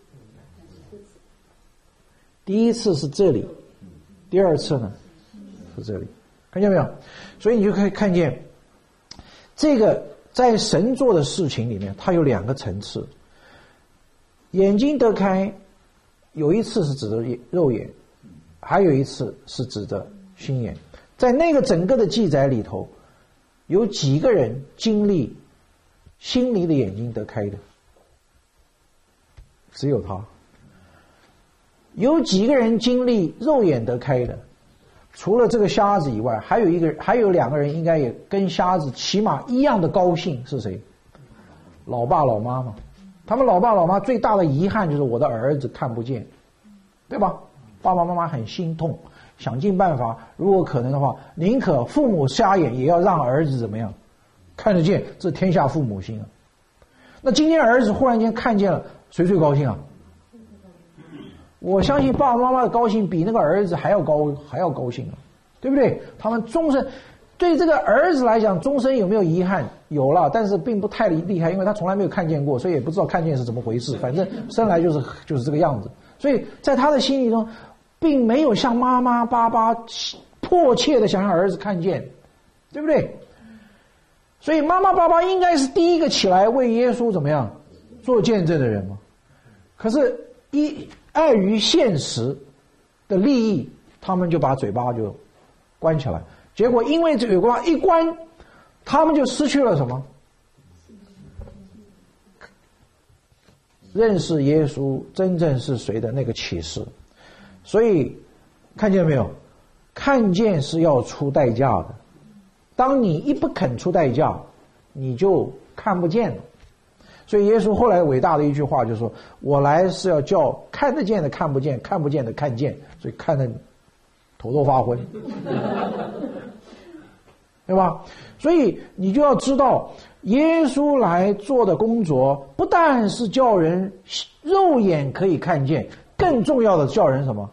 第一次是这里，第二次呢是这里，看见没有？所以你就可以看见，这个在神做的事情里面，它有两个层次。眼睛得开，有一次是指的肉眼，还有一次是指的心眼。在那个整个的记载里头，有几个人经历心里的眼睛得开的？只有他。有几个人经历肉眼得开的？除了这个瞎子以外，还有两个人应该也跟瞎子起码一样的高兴，是谁？老爸老妈嘛。他们老爸老妈最大的遗憾就是我的儿子看不见，对吧？爸爸妈妈很心痛，想尽办法，如果可能的话，宁可父母瞎眼也要让儿子怎么样看得见，这天下父母心啊。 那今天儿子忽然间看见了，谁最高兴啊？我相信爸爸妈妈的高兴比那个儿子还要高兴啊，对不对？他们终身，对这个儿子来讲，终身有没有遗憾？有了，但是并不太厉害，因为他从来没有看见过，所以也不知道看见是怎么回事。反正生来就是这个样子，所以在他的心里中，并没有像妈妈爸爸迫切的想让儿子看见，对不对？所以妈妈爸爸应该是第一个起来为耶稣怎么样做见证的人嘛。可是碍于现实的利益，他们就把嘴巴就关起来。结果因为嘴巴一关，他们就失去了什么？认识耶稣真正是谁的那个启示。所以看见没有？看见是要出代价的。当你一不肯出代价，你就看不见了。所以耶稣后来伟大的一句话就是说，我来是要叫看得见的看不见，看不见的看见，所以看得头都发昏，对吧？所以你就要知道，耶稣来做的工作不但是叫人肉眼可以看见，更重要的叫人什么？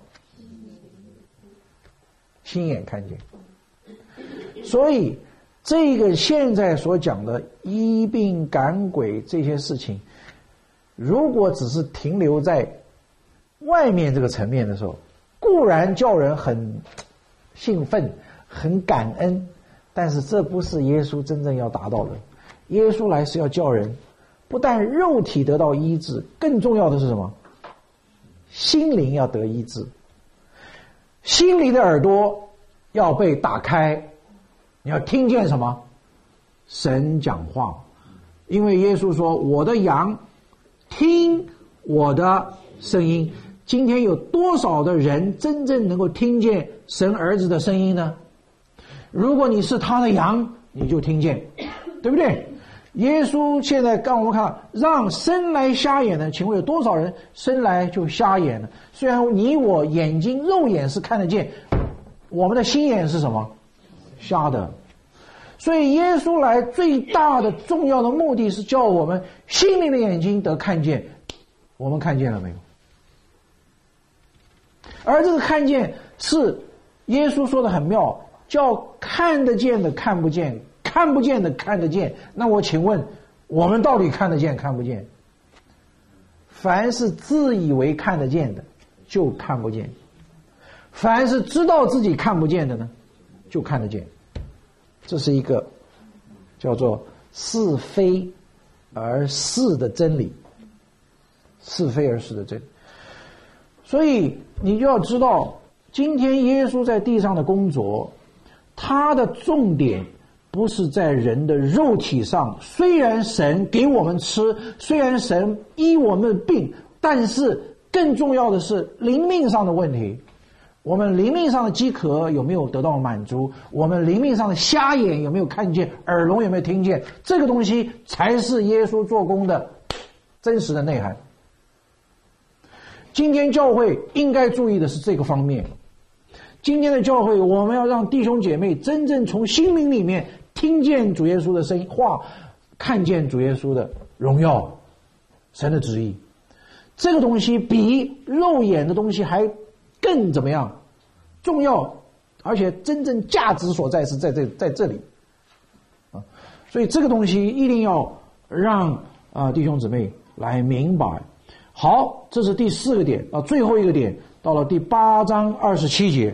心眼看见。所以这个现在所讲的医病赶鬼这些事情，如果只是停留在外面这个层面的时候，固然叫人很兴奋很感恩，但是这不是耶稣真正要达到的。耶稣来是要叫人不但肉体得到医治，更重要的是什么？心灵要得医治，心里的耳朵要被打开，你要听见什么？神讲话。因为耶稣说，我的羊听我的声音。今天有多少的人真正能够听见神儿子的声音呢？如果你是他的羊，你就听见，对不对？耶稣现在刚我们看，让生来瞎眼的，请问有多少人生来就瞎眼了？虽然你我眼睛肉眼是看得见，我们的心眼是什么？瞎的。所以耶稣来最大的重要的目的是叫我们心灵的眼睛得看见。我们看见了没有？而这个看见是耶稣说的很妙，叫看得见的看不见，看不见的看得见。那我请问，我们到底看得见看不见？凡是自以为看得见的就看不见，凡是知道自己看不见的呢，就看得见。这是一个叫做是非而是的真理，是非而是的真理。所以你就要知道，今天耶稣在地上的工作，他的重点不是在人的肉体上。虽然神给我们吃，虽然神医我们的病，但是更重要的是灵命上的问题。我们灵命上的饥渴有没有得到满足？我们灵命上的瞎眼有没有看见？耳聋有没有听见？这个东西才是耶稣做工的真实的内涵。今天教会应该注意的是这个方面。今天的教会，我们要让弟兄姐妹真正从心灵里面听见主耶稣的声音话，看见主耶稣的荣耀，神的旨意。这个东西比肉眼的东西还更怎么样重要，而且真正价值所在是在这里啊。所以这个东西一定要让弟兄姊妹来明白。好，这是第4个点。最后一个点到了第8章27节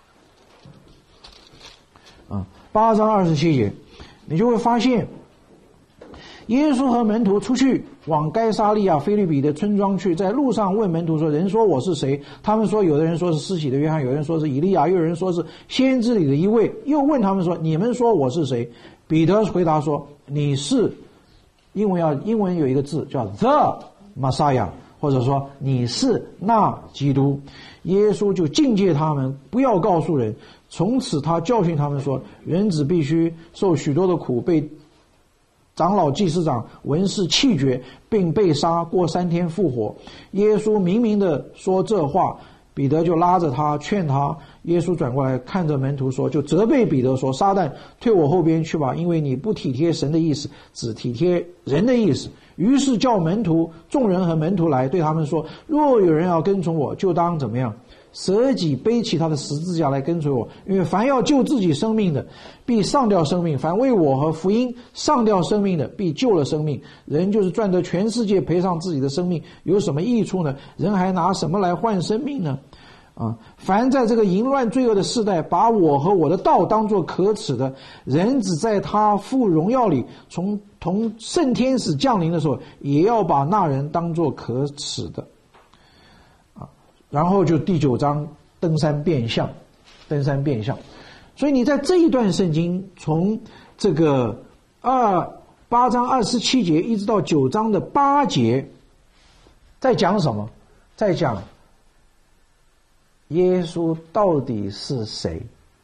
8章27节，你就会发现耶稣和门徒出去往该撒利亚腓立比的村庄去，在路上问门徒说，人说我是谁？他们说，有的人说是施洗的约翰，有人说是以利亚，又有人说是先知里的一位。又问他们说，你们说我是谁？彼得回答说，你是，英文有一个字叫 The Messiah， 或者说你是那基督。耶稣就禁戒他们不要告诉人。从此他教训他们说，人子必须受许多的苦，被长老祭司长文士弃绝，并被杀，过3天复活。耶稣明明的说这话， 彼得就拉着他劝他。耶稣转过来看着门徒说，就责备彼得说，撒旦，退我后边去吧，因为你不体贴神的意思，只体贴人的意思。于是叫众人和门徒来，对他们说，若有人要跟从我，就当怎么样，舍己背起他的十字架来跟随我。因为凡要救自己生命的，必丧掉生命；凡为我和福音丧掉生命的，必救了生命。人就是赚得全世界，赔上自己的生命，有什么益处呢？人还拿什么来换生命呢？凡在这个淫乱罪恶的世代，把我和我的道当作可耻的，人只在他父荣耀里同圣天使降临的时候，也要把那人当作可耻的。然后就第9章登山变相。所以你在这一段圣经，从这个8章27节一直到9章的8节，在讲什么？在讲耶稣到底是谁？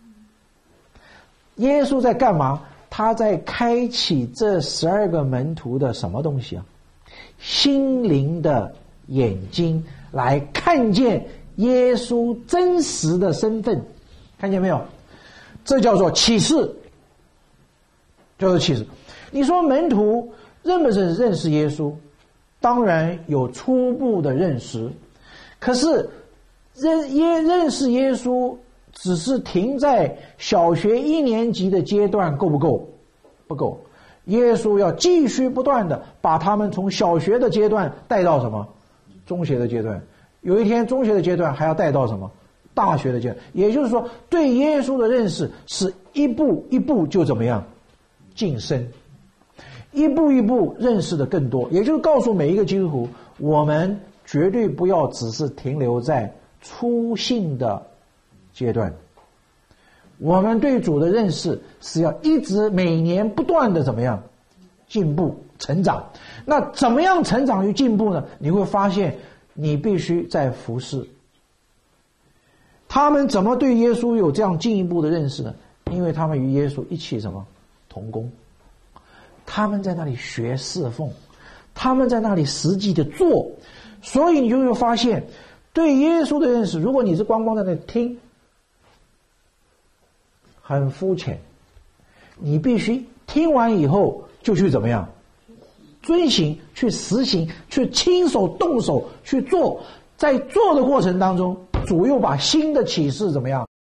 耶稣在干嘛？他在开启这12个门徒的什么东西啊？心灵的眼睛，来看见耶稣真实的身份。看见没有？这叫做启示，就是启示。你说门徒认不认识耶稣？当然有初步的认识，可是认识耶稣只是停在小学1年级的阶段，够不够？不够。耶稣要继续不断的把他们从小学的阶段带到什么？中学的阶段。有一天中学的阶段还要带到什么？大学的阶段。也就是说，对耶稣的认识是一步一步就怎么样晋升，一步一步认识的更多。也就是告诉每一个基督徒，我们绝对不要只是停留在初信的阶段，我们对主的认识是要一直每年不断的怎么样进步成长。那怎么样成长与进步呢？你会发现你必须在服侍。他们怎么对耶稣有这样进一步的认识呢？因为他们与耶稣一起什么同工，他们在那里学侍奉，他们在那里实际的做。所以你就会发现对耶稣的认识，如果你是光光在那里听，很肤浅。你必须听完以后就去怎么样遵行，去实行，去亲手动手去做。在做的过程当中，主又把新的启示怎么样